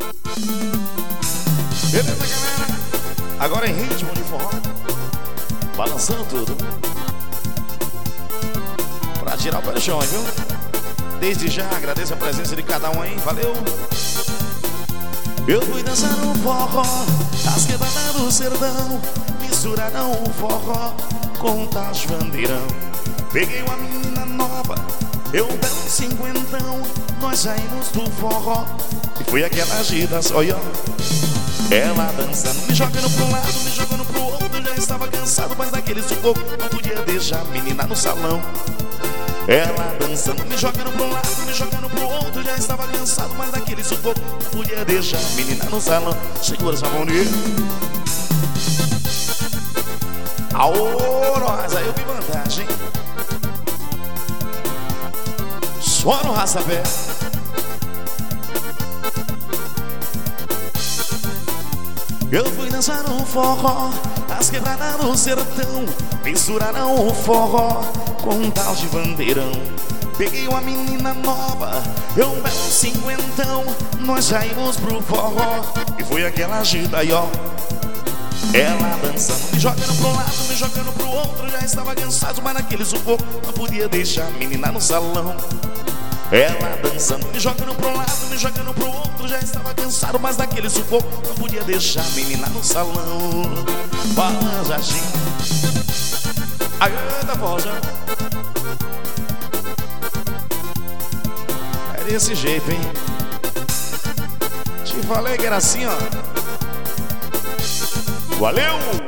Beleza, galera? Agora em ritmo de forró, balançando tudo pra tirar o pé do chão, viu? Desde já agradeço a presença de cada um aí, valeu! Eu fui dançar no forró, as quebradas do sertão misturaram o forró com o tal de bandeirão. Peguei uma menina nova, eu um belo cinquentão, nós saímos do forró e foi aquela agitação, olha. Ela dançando, me jogando pro lado, me jogando pro outro, já estava cansado, mas daquele sufoco não podia deixar a menina no salão. Ela dançando, me jogando pro lado, me jogando pro outro, já estava cansado, mas daquele sufoco não podia deixar a menina no salão. Segura essa mão nele. Aô, nós, aí eu vi vantagem. Só no raça-pé. Eu fui dançar no forró, as quebradas do sertão misturaram o forró com um tal de bandeirão. Peguei uma menina nova, eu um belo cinquentão, nós saímos pro forró e foi aquela agita aí, ó. Ela dançando, me jogando pro lado, me jogando pro outro, já estava cansado, mas naquele sufoco não podia deixar a menina no salão. Ela dançando, me jogando pro lado, me jogando pro outro, já estava cansado, mas daquele sufoco não podia deixar a menina no salão. Balança assim. Aí tá forrozão. É desse jeito, hein? Te falei que era assim, ó. Valeu!